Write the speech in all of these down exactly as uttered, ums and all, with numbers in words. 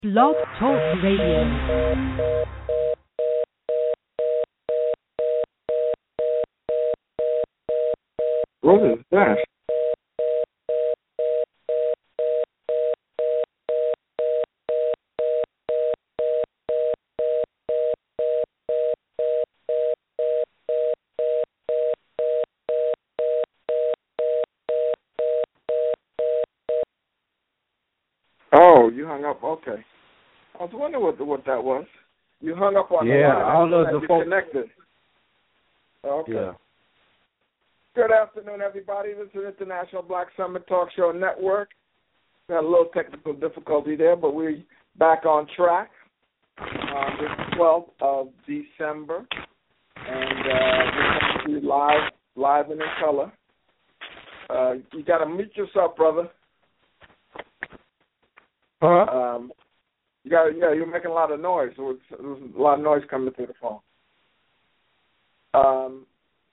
Blog Talk Radio. What is that? Oh, you hung up. Okay. I was wondering what what that was. You hung up on yeah, the line. I don't know if the you phone connected. Okay. Yeah. Good afternoon, everybody. This is International Black Summit Talk Show Network. We had a little technical difficulty there, but we're back on track. Uh, this twelfth of December, and uh, we're coming to you live, live and in color. Uh, you got to mute yourself, brother. Uh-huh. Um, you got, yeah, you're making a lot of noise. There was, there was a lot of noise coming through the phone. Um,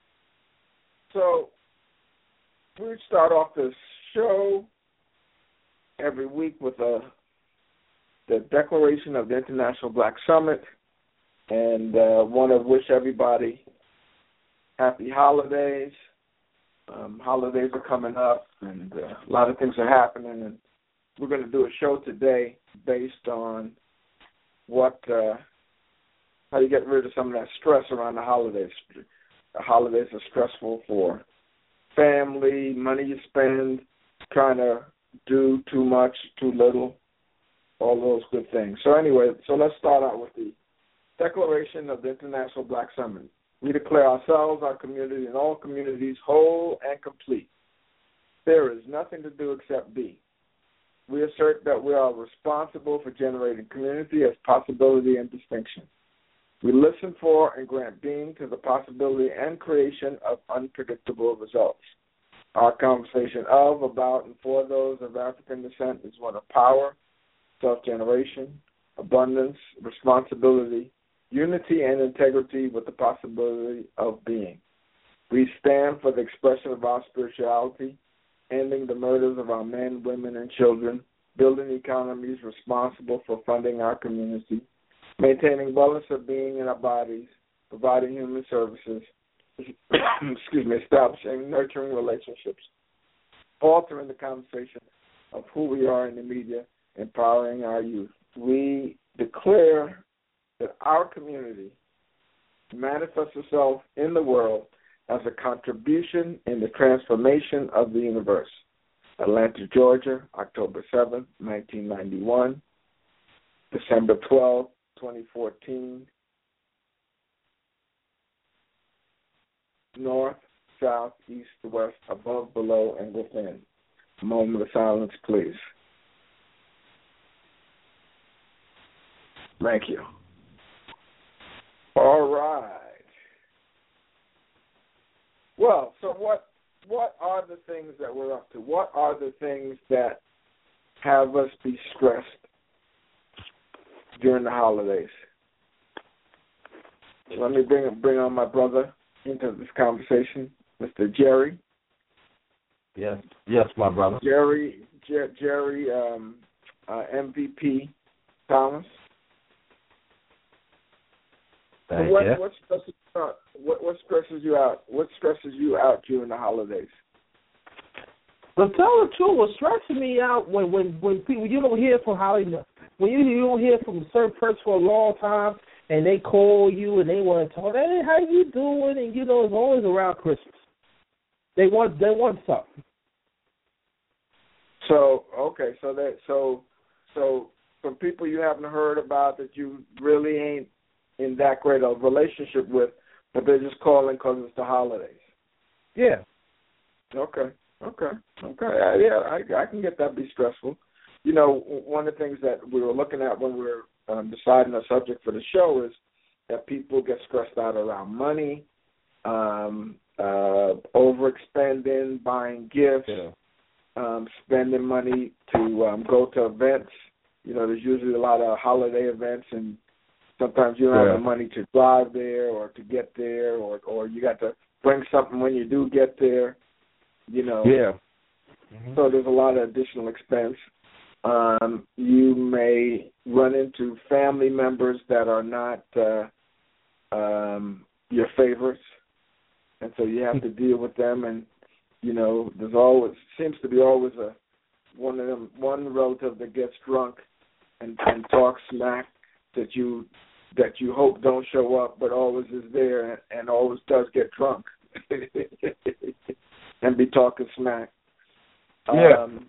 so we start off this show every week with a the declaration of the International Black Summit, and uh, want to wish everybody happy holidays. Um, holidays are coming up, and uh, a lot of things are happening, and we're going to do a show today based on what uh, how you get rid of some of that stress around the holidays. The holidays are stressful for family, money you spend, trying to do too much, too little, all those good things. So anyway, so let's start out with the Declaration of the International Black Summit. We declare ourselves, our community, and all communities whole and complete. There is nothing to do except be. We assert that we are responsible for generating community as possibility and distinction. We listen for and grant being to the possibility and creation of unpredictable results. Our conversation of, about, and for those of African descent is one of power, self-generation, abundance, responsibility, unity, and integrity with the possibility of being. We stand for the expression of our spirituality, ending the murders of our men, women, and children, building economies responsible for funding our community, maintaining wellness of being in our bodies, providing human services, excuse me, establishing nurturing relationships, altering the conversation of who we are in the media, empowering our youth. We declare that our community manifests itself in the world as a contribution in the transformation of the universe. Atlanta, Georgia, October seventh, nineteen ninety-one, December twelfth, twenty fourteen, north, south, east, west, above, below, and within. A moment of silence, please. Thank you. All right. Well, so what what are the things that we're up to? What are the things that have us be stressed during the holidays? Let me bring bring on my brother into this conversation, Mister Jerry. Yes, yes, my brother. Jerry, Jer- Jerry, um, uh, M V P Thomas. Thank what, you. What stresses, uh, what, what stresses you out? What stresses you out during the holidays? To tell the truth, what's stressing me out when when when people you don't hear from how when you you don't hear from a certain person for a long time and they call you and they want to talk, hey, how you doing? And you know it's always around Christmas. They want they want something. So okay, so that so so from people you haven't heard about that you really ain't in that great a relationship with, but they're just calling because it's the holidays. Yeah. Okay. Okay. Okay. Uh, yeah, I, I can get that be stressful. You know, one of the things that we were looking at when we were um, deciding a subject for the show is that people get stressed out around money, um, uh, overexpending, buying gifts, Yeah. um, spending money to um, go to events. You know, there's usually a lot of holiday events, and sometimes you don't Yeah. have the money to drive there or to get there, or, or you got to bring something when you do get there, you know. Yeah. Mm-hmm. So there's a lot of additional expense. Um, you may run into family members that are not uh, um, your favorites, and so you have to deal with them. And you know, there's always seems to be always a one of them one relative that gets drunk and, and talks smack that you that you hope don't show up, but always is there and, and always does get drunk and be talking smack. Yeah. Um,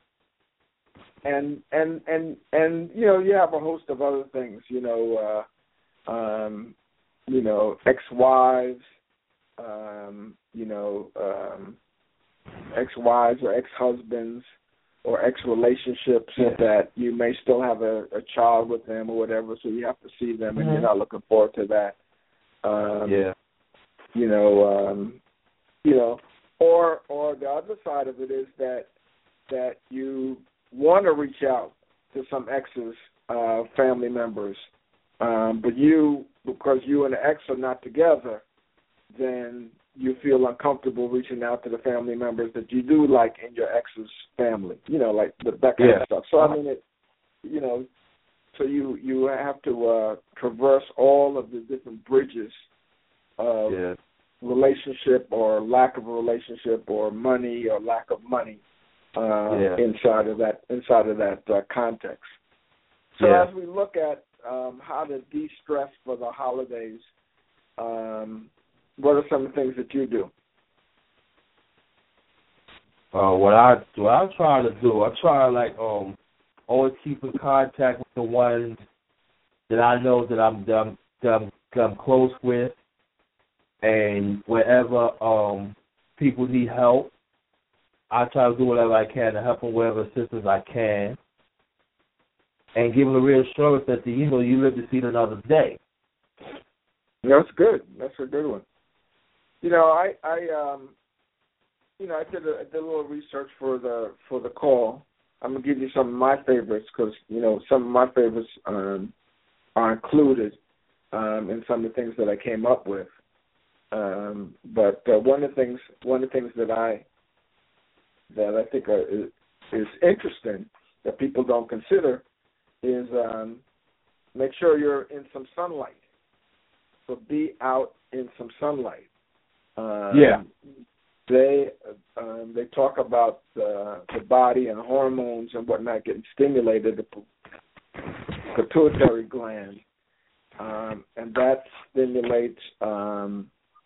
and and and and you know, you have a host of other things. You know, uh, um, you know, ex-wives. Um, you know, um, ex-wives or ex-husbands or ex-relationships yeah. that you may still have a, a child with them or whatever, so you have to see them and mm-hmm. you're not looking forward to that. Um, yeah. You know, um, you know, or or the other side of it is that that you want to reach out to some exes, uh, family members, um, but you, because you and the ex are not together, then you feel uncomfortable reaching out to the family members that you do like in your ex's family, you know, like the, that kind yeah. of stuff. So, I mean, it, you know, so you, you have to uh, traverse all of the different bridges of yeah. relationship or lack of a relationship or money or lack of money uh, yeah. inside of that inside of that uh, context. So yeah. as we look at um, how to de-stress for the holidays, um, what are some of the things that you do? Uh, what I what I try to do, I try to like um always keep in contact with the ones that I know that I'm that I'm, that I'm, that I'm close with, and wherever um people need help, I try to do whatever I can to help them, whatever assistance I can, and give them the reassurance that the, you know you live to see another day. That's good. That's a good one. You know, I, I, um, you know, I did a, I did a little research for the for the call. I'm gonna give you some of my favorites because you know some of my favorites um, are included um, in some of the things that I came up with. Um, but uh, one of the things, one of the things that I that I think are, is, is interesting that people don't consider is um, make sure you're in some sunlight. So be out in some sunlight. Um, yeah. They um, they talk about the, the body and hormones and whatnot getting stimulated, the pituitary gland, um, and that stimulates um,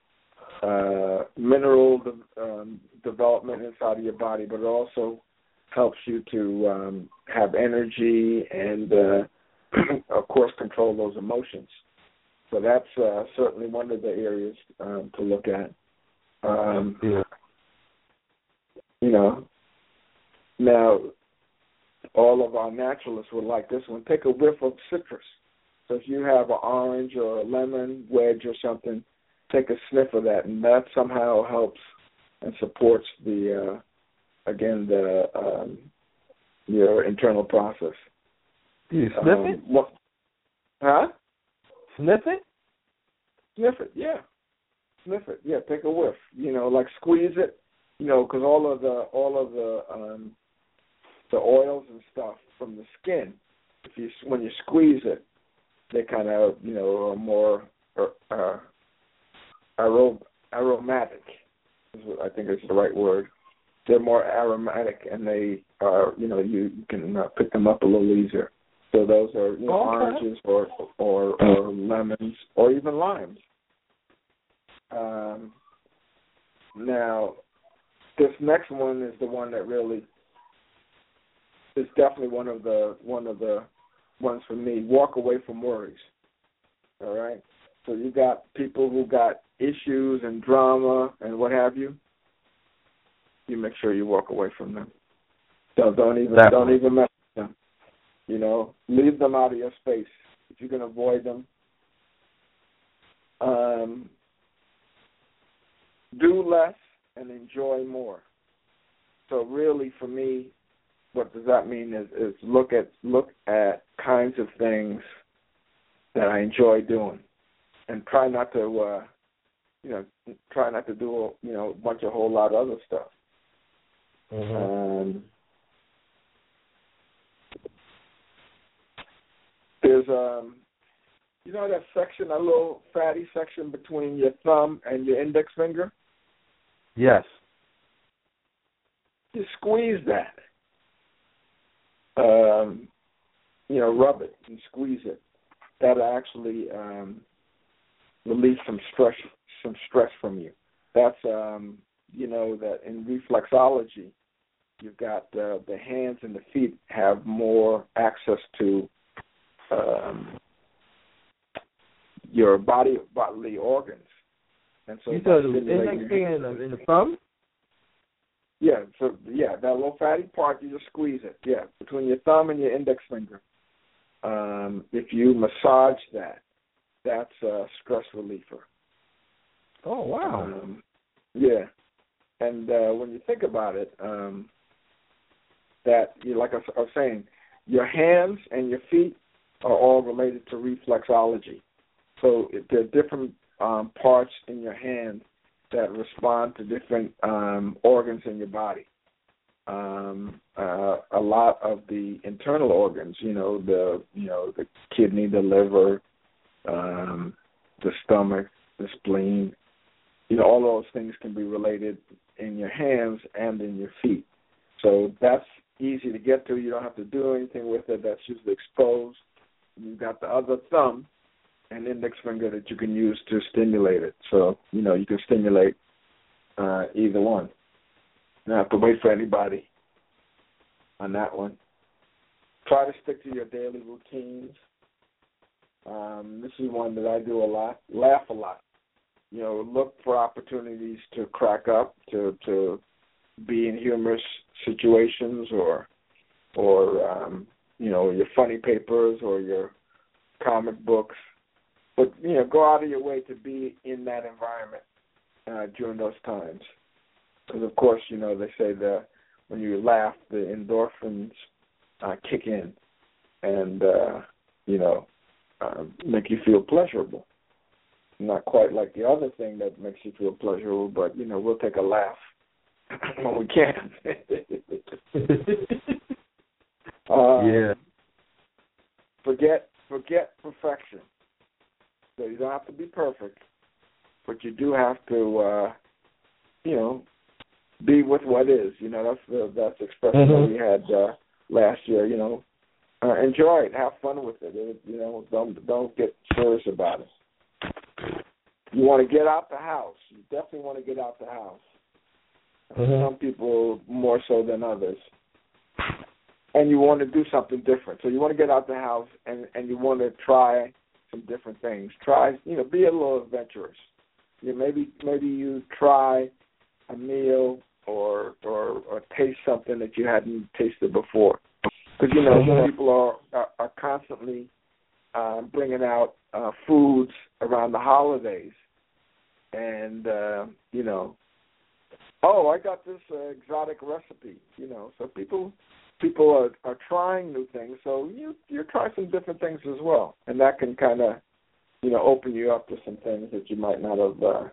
uh, mineral de- um, development inside of your body, but it also helps you to um, have energy and, uh, of course, control those emotions. So that's uh, certainly one of the areas um, to look at. Um, yeah. You know, now all of our naturalists would like this one. Take a whiff of citrus. So if you have an orange or a lemon wedge or something, take a sniff of that, and that somehow helps and supports the, uh, again, the um, your internal process. Do you sniff um, it? What, huh? Sniff it? Sniff it, yeah. Sniff it, yeah. Take a whiff. You know, like squeeze it. You know, because all of the all of the um, the oils and stuff from the skin, if you when you squeeze it, they kind of you know are more uh, arom- aromatic. Is what I think is the right word. They're more aromatic, and they are you know you, you can uh, pick them up a little easier. So those are you know, okay. oranges or, or or lemons or even limes. Um, now. This next one is the one that really is definitely one of the one of the ones for me. Walk away from worries. All right. So you got people who got issues and drama and what have you. You make sure you walk away from them. Don't don't even Definitely. don't even mess with them. You know, leave them out of your space if you can avoid them. Um, do less and enjoy more. So really, for me, what does that mean is, is look at look at kinds of things that I enjoy doing, and try not to, uh, you know, try not to do you know a bunch of whole lot of other stuff. Mm-hmm. Um, there's um, you know that section, a little fatty section between your thumb and your index finger? Yes. You squeeze that. Um, you know, rub it and squeeze it. That'll actually um, release some stress, some stress from you. That's, um, you know, that in reflexology, you've got uh, the hands and the feet have more access to um, your body bodily organs, and so you said the index finger in the, in the thumb. Yeah, so yeah, that little fatty part, you just squeeze it. Yeah, between your thumb and your index finger. Um, if you massage that, that's a stress reliever. Oh wow! Um, yeah, and uh, when you think about it, um, that you like I was saying, your hands and your feet are all related to reflexology. So there are different um, parts in your hand that respond to different um, organs in your body. Um, uh, a lot of the internal organs, you know, the you know the kidney, the liver, um, the stomach, the spleen, you know, all those things can be related in your hands and in your feet. So that's easy to get to. You don't have to do anything with it. That's usually exposed. You've got the other thumb and index finger that you can use to stimulate it. So, you know, you can stimulate uh, either one. You don't have to wait for anybody on that one. Try to stick to your daily routines. Um, this is one that I do a lot. Laugh a lot. You know, look for opportunities to crack up, to to be in humorous situations, or or um, you know, your funny papers or your comic books. But you know, go out of your way to be in that environment uh, during those times. Because of course, you know, they say that when you laugh, the endorphins uh, kick in, and uh, you know, uh, make you feel pleasurable. Not quite like the other thing that makes you feel pleasurable, but, you know, we'll take a laugh when we can. uh, yeah. Forget forget perfection. So you don't have to be perfect, but you do have to, uh, you know, be with what is. You know, that's the that's the expression mm-hmm. that we had uh, last year. You know, uh, enjoy it, have fun with it. it. You know, don't don't get serious about it. You want to get out the house. You definitely want to get out the house. Mm-hmm. Some people more so than others. And you want to do something different. So you want to get out the house and, and you want to try some different things. Try, you know, be a little adventurous. You know, maybe maybe you try a meal or or or taste something that you hadn't tasted before. Because, you know, mm-hmm. people are, are, are constantly uh, bringing out uh, foods around the holidays. And, uh, you know, oh, I got this uh, exotic recipe, you know. So people people are, are trying new things. So you, you try some different things as well. And that can kind of, you know, open you up to some things that you might not have uh,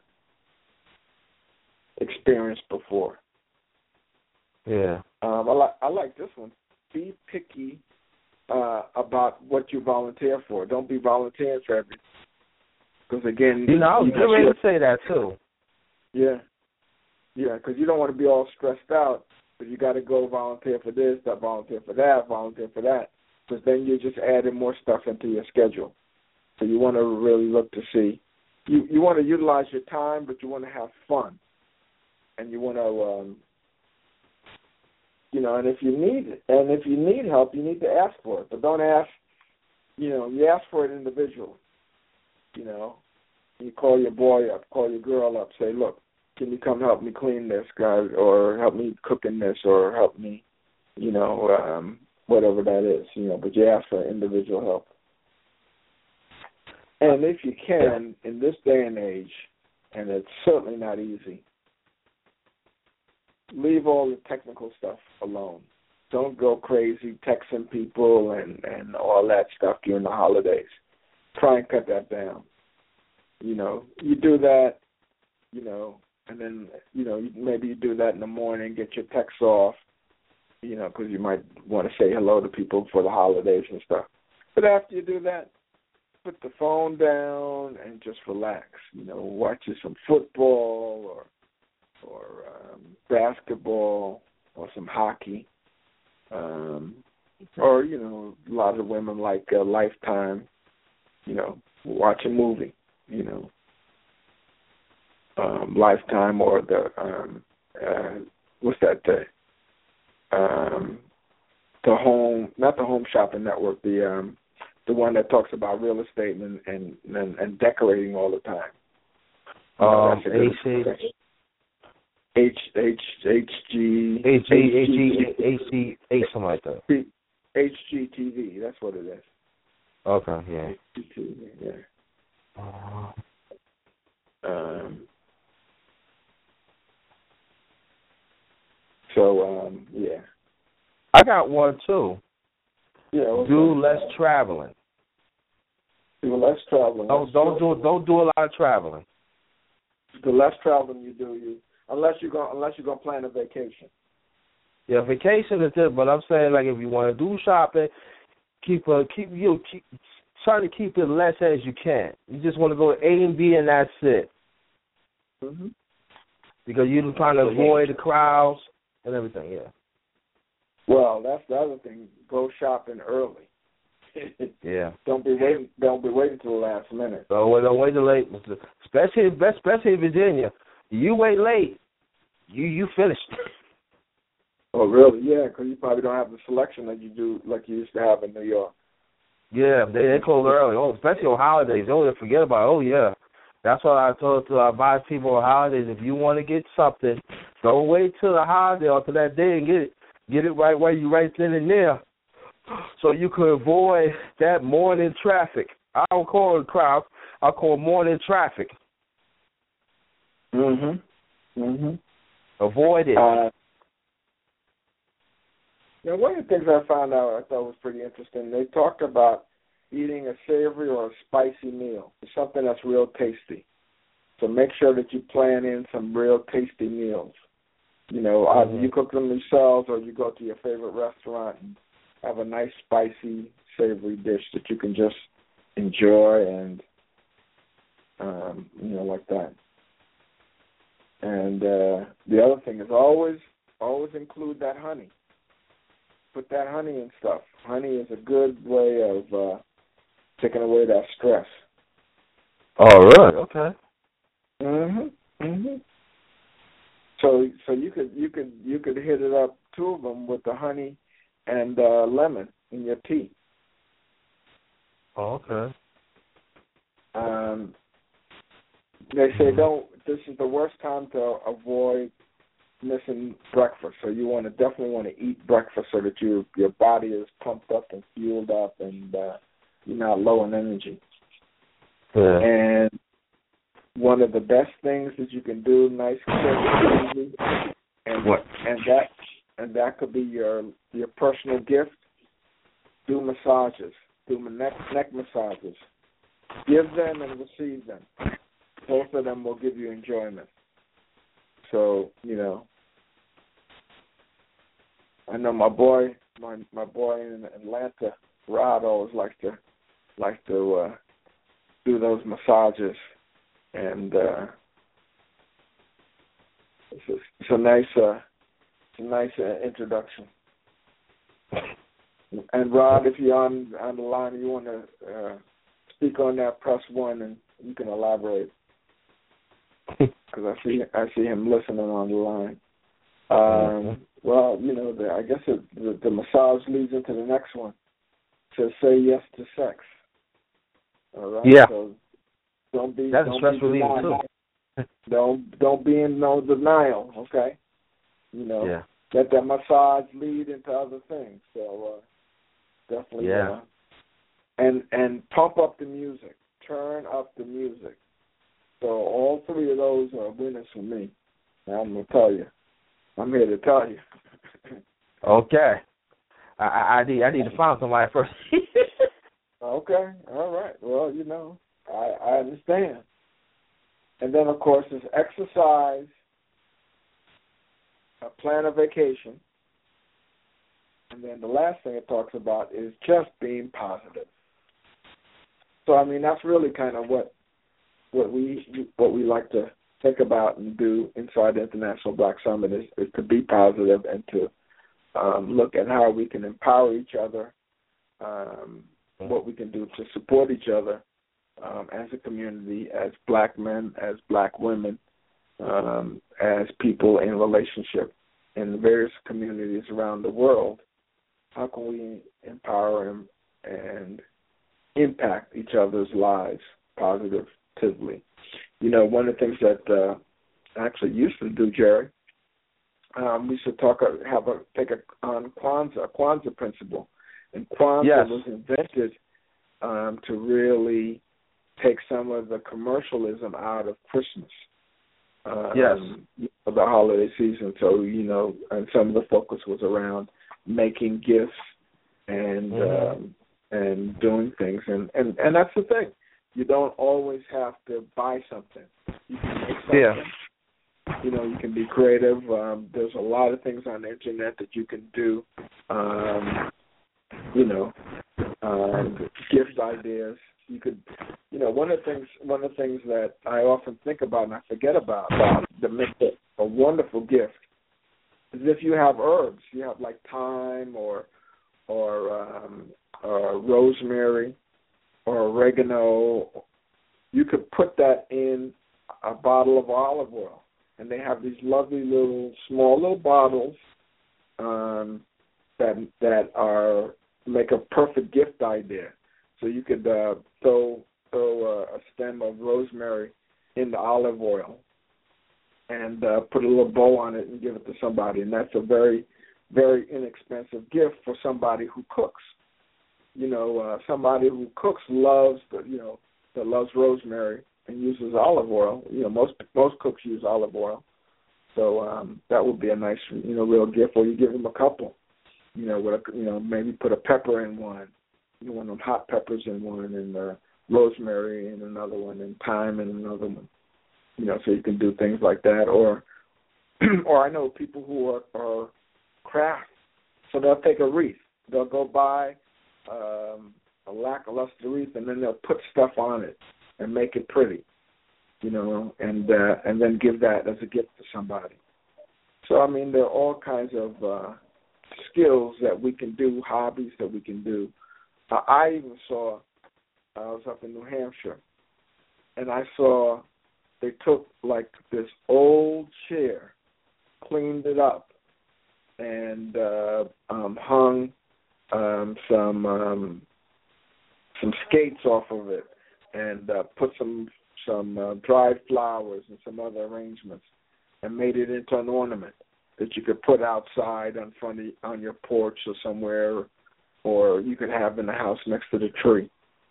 experienced before. Yeah. Um, I, like I like this one. Be picky uh, about what you volunteer for. Don't be volunteering for everything. Because, again, you know, I was getting ready to say that, too. Yeah. Yeah, because you don't want to be all stressed out, but you got to go volunteer for this, that volunteer for that, volunteer for that, because then you're just adding more stuff into your schedule. So you want to really look to see. You, you want to utilize your time, but you want to have fun. And you want to, um, you know, and if you need and if you need help, you need to ask for it. But don't ask, you know, you ask for it individually. You know, you call your boy up, call your girl up, say, look, can you come help me clean this, guy, or help me cook in this, or help me, you know, um, whatever that is, you know, but you ask for individual help. And if you can, in this day and age, and it's certainly not easy, leave all the technical stuff alone. Don't go crazy texting people and, and all that stuff during the holidays. Try and cut that down. You know, you do that, you know, and then, you know, maybe you do that in the morning, get your texts off, you know, because you might want to say hello to people for the holidays and stuff. But after you do that, put the phone down and just relax. You know, watch some football or or um, basketball or some hockey. Um, or, you know, a lot of women like uh, Lifetime, you know, watch a movie, you know. Um, Lifetime or the, um, uh, what's that day? Um, the home, not the Home Shopping Network, the um, the one that talks about real estate and and, and, and decorating all the time. Um, H H H G H G H G H G H something like that. H G T V, that's what it is. Okay, yeah. H G T V, yeah. Uh, um. So um, yeah. I got one too. Yeah. Okay. Do less traveling. Do less traveling. Don't don't do don't do a lot of traveling. The less traveling you do, you unless you're going unless you're gonna plan a vacation. Yeah, vacation is it, but I'm saying like if you want to do shopping, keep a keep you keep try to keep it less as you can. You just want to go to A and B and that's it. Mm-hmm. Because you're trying to avoid the crowds and everything. Yeah. Well, that's the other thing. Go shopping early. Yeah. Don't be waiting. Don't be waiting till the last minute. So don't wait till late, especially especially in Virginia. You wait late, you you finished. Oh, really? Yeah, because you probably don't have the selection that you do like you used to have in New York. Yeah, they they close early. Oh, especially on holidays. Oh, they forget about it. Oh, yeah. That's what I told to advise people on holidays. If you want to get something, don't wait till the holiday or till that day and get it. Get it right where you right then and there, so you can avoid that morning traffic. I don't call it crowd. I call it morning traffic. Mhm. Mhm. Avoid it. Uh, now, one of the things I found out I thought was pretty interesting. They talked about eating a savory or a spicy meal, something that's real tasty. So make sure that you plan in some real tasty meals. You know, either mm-hmm. you cook them yourselves or you go to your favorite restaurant and have a nice spicy, savory dish that you can just enjoy and, um, you know, like that. And uh, the other thing is always, always include that honey. Put that honey in stuff. Honey is a good way of uh, taking away that stress. Oh, really? Okay. Mhm. Mhm. So, so you could you could you could hit it up, two of them with the honey and uh, lemon in your tea. Oh, okay. Um, they say don't. This is the worst time to avoid missing breakfast. So you want to definitely want to eat breakfast so that your your body is pumped up and fueled up and uh, you're not low in energy. Yeah. And one of the best things that you can do, nice quick, easy, and what? and that and that could be your your personal gift. Do massages, do neck neck massages. Give them and receive them. Both of them will give you enjoyment. So you know, I know my boy, my my boy in Atlanta, Rod, always likes to like to uh, do those massages. And uh, it's, a, it's a nice, uh, it's a nice uh, introduction. And Rod, if you're on on the line, and you want to uh, speak on that, press one, and you can elaborate. Because I see I see him listening on the line. Um, well, you know, the, I guess it, the, the massage leads into the next one. To say yes to sex. All right. Yeah. So, Don't be That's don't a stress be reliever denial. too. Don't don't be in no denial, okay? You know, yeah. let that massage lead into other things. So uh, definitely, yeah. Uh, and and pump up the music, turn up the music. So all three of those are winners for me. Now I'm gonna tell you, I'm here to tell you. Okay. I, I I need I need to find somebody first. Okay, all right. Well, you know. I, I understand. And then, of course, there's exercise, a plan a vacation, and then the last thing it talks about is just being positive. So I mean, that's really kind of what what we what we like to think about and do inside the International Black Summit is, is to be positive and to um, look at how we can empower each other, um, what we can do to support each other um, as a community, as black men, as black women, um, as people in relationship in various communities around the world. How can we empower and, and impact each other's lives positively? You know, one of the things that uh, I actually used to do, Jerry, um, we should talk, have a take a on Kwanzaa, Kwanzaa principle, and Kwanzaa yes. was invented um, to really take some of the commercialism out of Christmas. Um, yes. The holiday season. So you know, and some of the focus was around making gifts and mm-hmm. um, and doing things, and, and and that's the thing. You don't always have to buy something. You can make something. Yeah. You know, you can be creative. Um, there's a lot of things on the internet that you can do. Um, you know, um, gift ideas. You could, you know, one of the things one of the things that I often think about and I forget about about that makes it a wonderful gift is if you have herbs. You have like thyme or or um, or rosemary or oregano. You could put that in a bottle of olive oil, and they have these lovely little small little bottles um, that that are make a perfect gift idea. So you could uh, throw throw a, a stem of rosemary in the olive oil and uh, put a little bow on it and give it to somebody, and that's a very very inexpensive gift for somebody who cooks. You know, uh, somebody who cooks loves the, you know, that loves rosemary and uses olive oil. You know, most most cooks use olive oil, so um, that would be a nice, you know, real gift. Or you give them a couple, you know, with a, you know, maybe put a pepper in one, you know, one of them hot peppers in one, and uh, rosemary in another one, and thyme in another one. You know, so you can do things like that. Or, or I know people who are, are craft, so they'll take a wreath. They'll go buy Um, a lackluster wreath, and then they'll put stuff on it and make it pretty, you know, and uh, and then give that as a gift to somebody. So, I mean, there are all kinds of uh, skills that we can do, hobbies that we can do. Uh, I even saw, I was up in New Hampshire, and I saw they took, like, this old chair, cleaned it up, and uh, um, hung Um, some um, some skates off of it, and uh, put some some uh, dried flowers and some other arrangements, and made it into an ornament that you could put outside on front of, on your porch or somewhere, or you could have in the house next to the tree.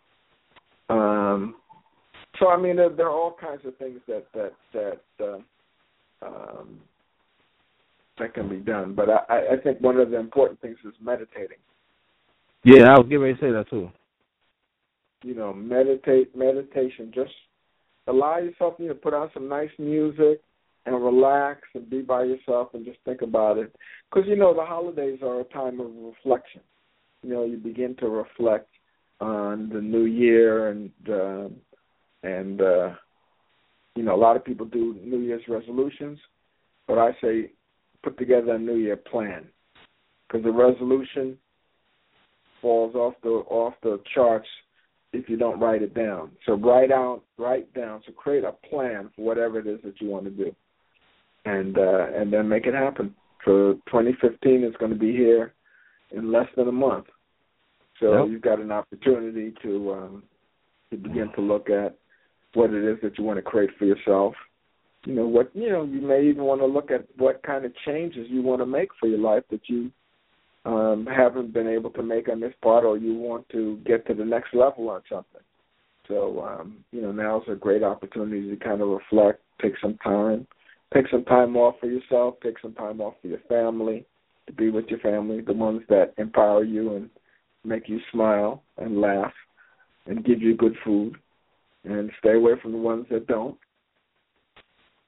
Um, so I mean, there, there are all kinds of things that that that uh, um, that can be done. But I, I think one of the important things is meditating. Yeah, I was getting ready to say that too. You know, meditate, meditation. Just allow yourself, you know, put on some nice music and relax and be by yourself and just think about it. Because, you know, the holidays are a time of reflection. You know, you begin to reflect on the new year and, uh, and uh, you know, a lot of people do New Year's resolutions, but I say put together a New Year plan. Because the resolution falls off the off the charts if you don't write it down. So write out, write down. So create a plan for whatever it is that you want to do, and uh, and then make it happen. So twenty fifteen is going to be here in less than a month. So yep. You've got an opportunity to um, to begin to look at what it is that you want to create for yourself. You know what you know. You may even want to look at what kind of changes you want to make for your life that you Um, haven't been able to make on this part, or you want to get to the next level on something. So, um, you know, now's a great opportunity to kind of reflect, take some time, take some time off for yourself, take some time off for your family, to be with your family, the ones that empower you and make you smile and laugh and give you good food, and stay away from the ones that don't,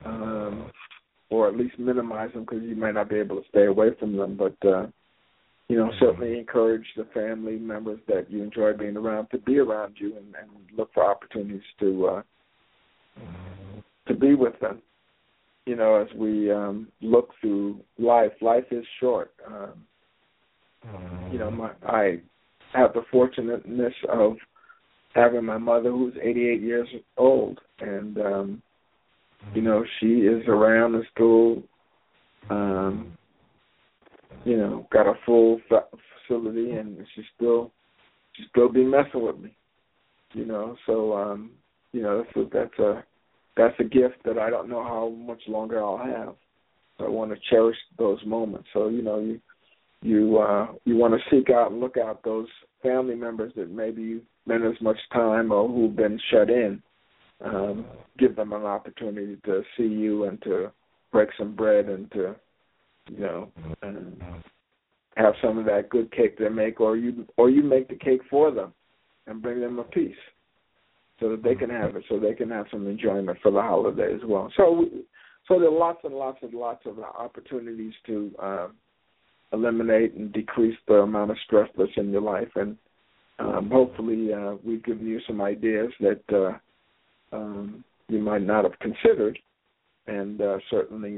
um, or at least minimize them because you might not be able to stay away from them, but uh, you know, certainly encourage the family members that you enjoy being around to be around you and, and look for opportunities to uh, to be with them. You know, as we um, look through life, life is short. Um, you know, my, I have the fortunateness of having my mother who's eighty-eight years old, and, um, you know, she is around and still, um, you know, got a full facility, and she still, she still be messing with me, you know, so, um, you know, that's a, that's a, that's a gift that I don't know how much longer I'll have. So I want to cherish those moments. So, you know, you you uh, you want to seek out and look out those family members that maybe you've been as much time or who've been shut in. Um, give them an opportunity to see you and to break some bread and to, you know, um, have some of that good cake they make, or you or you make the cake for them and bring them a piece, so that they can have it, so they can have some enjoyment for the holiday as well. So, so there are lots and lots and lots of opportunities to um, eliminate and decrease the amount of stress that's in your life, and um, hopefully uh, we've given you some ideas that uh, um, you might not have considered, and uh, certainly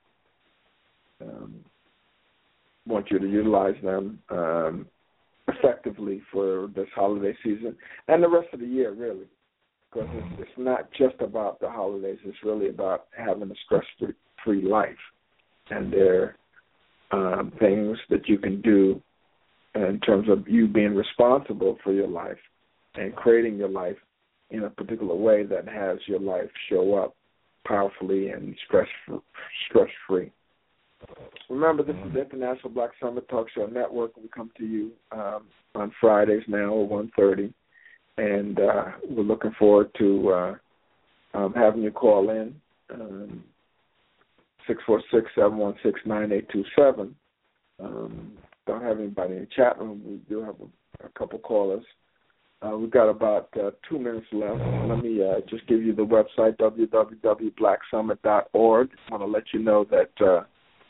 uh, um, want you to utilize them um, effectively for this holiday season and the rest of the year, really. Because it's, it's not just about the holidays. It's really about having a stress-free life. And there are um, things that you can do in terms of you being responsible for your life and creating your life in a particular way that has your life show up powerfully and stress stress-free. Remember, this is the International Black Summit Talk Show Network. We come to you um, on Fridays now at one thirty. And uh, we're looking forward to uh, um, having you call in, um, six four six, seven one six, nine eight two seven. Um, don't have anybody in the chat room. We do have a, a couple callers. Uh, we've got about uh, two minutes left. Let me uh, just give you the website, w w w dot black summit dot org. I want to let you know that uh,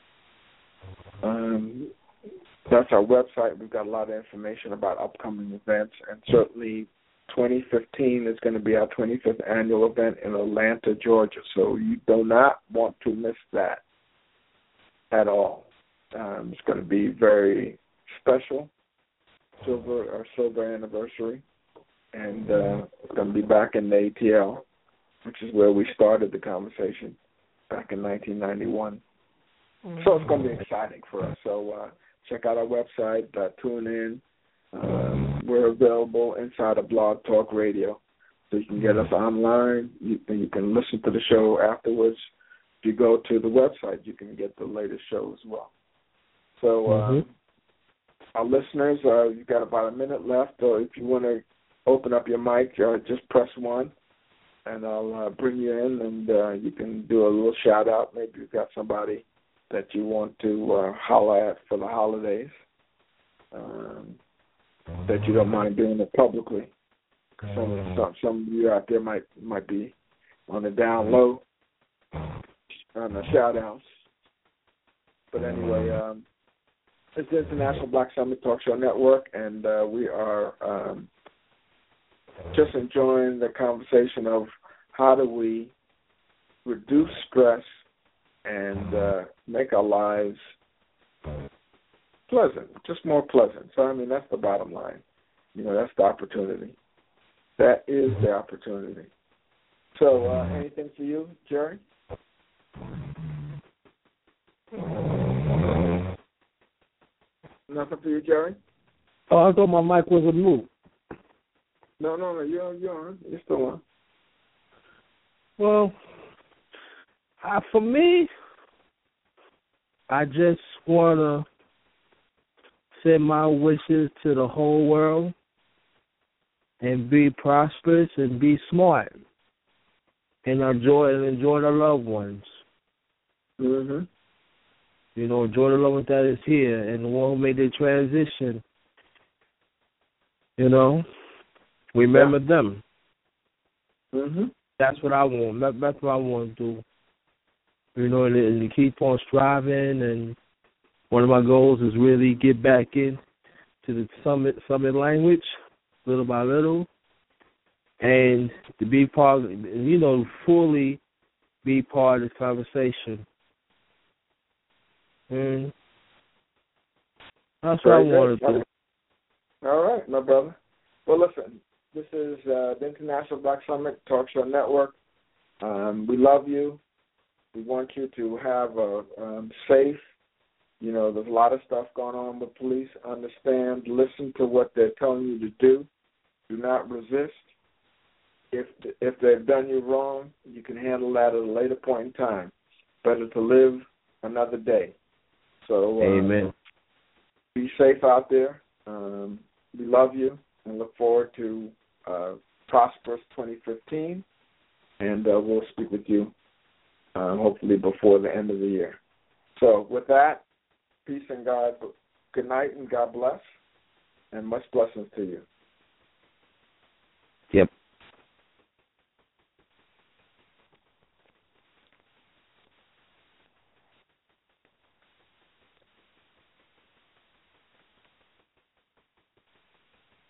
um, that's our website. We've got a lot of information about upcoming events, and certainly twenty fifteen is going to be our twenty-fifth annual event in Atlanta, Georgia. So you do not want to miss that at all. Um, it's going to be very special, silver our silver anniversary, and uh, it's going to be back in the A T L, which is where we started the conversation back in nineteen ninety-one. Mm-hmm. So it's going to be exciting for us. So uh, check out our website, uh, tune in. Um, we're available inside of Blog Talk Radio, so you can get us online. You, you can listen to the show afterwards. If you go to the website, you can get the latest show as well. So, uh, mm-hmm. our listeners, uh, you've got about a minute left. Or if you want to open up your mic, uh, just press one, and I'll uh, bring you in, and uh, you can do a little shout out. Maybe you've got somebody that you want to uh, holler at for the holidays. Um, that you don't mind doing it publicly. Some, some some of you out there might might be on the down low on the shout outs. But anyway, um, it's the International Black Summit Talk Show Network, and uh, we are um, just enjoying the conversation of how do we reduce stress and uh, make our lives pleasant, just more pleasant. So, I mean, that's the bottom line. You know, that's the opportunity. That is the opportunity. So, uh, anything for you, Jerry? Nothing for you, Jerry? Oh, I thought my mic was a mute. No, no, no, you're, you're on. You're still on. Well, uh, for me, I just want to send my wishes to the whole world and be prosperous and be smart and enjoy and enjoy the loved ones. Mm-hmm. You know, enjoy the loved ones that is here and the one who made their transition. You know, remember yeah. them. Mm-hmm. That's what I want. That, that's what I want to do. You know, and, and keep on striving and one of my goals is really get back in to the summit summit language, little by little, and to be part, of, you know, fully be part of this conversation. And that's what I want to do. All right, my brother. Well, listen, this is uh, the International Black Summit Talk Show Network. Um, we love you. We want you to have a um, safe, you know, there's a lot of stuff going on with police. Understand, listen to what they're telling you to do. Do not resist. If if they've done you wrong, you can handle that at a later point in time. Better to live another day. So, uh, amen. Be safe out there. Um, we love you and look forward to uh, prosperous twenty fifteen. And uh, we'll speak with you um, hopefully before the end of the year. So with that, peace and God. Good night and God bless. And much blessings to you. Yep.